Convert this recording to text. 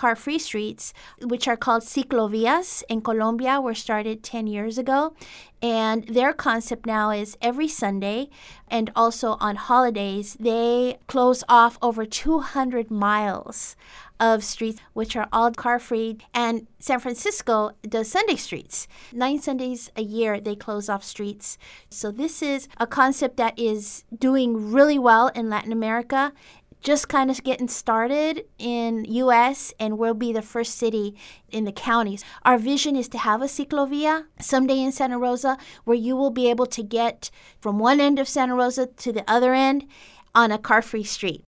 car-free streets, which are called ciclovías in Colombia, were started 10 years ago. And their concept now is every Sunday and also on holidays, they close off over 200 miles of streets, which are all car-free. And San Francisco does Sunday streets. 9 Sundays a year, they close off streets. So this is a concept that is doing really well in Latin America, just kind of getting started in U.S., and we'll be the first city in the counties. Our vision is to have a ciclovia someday in Santa Rosa where you will be able to get from one end of Santa Rosa to the other end on a car-free street.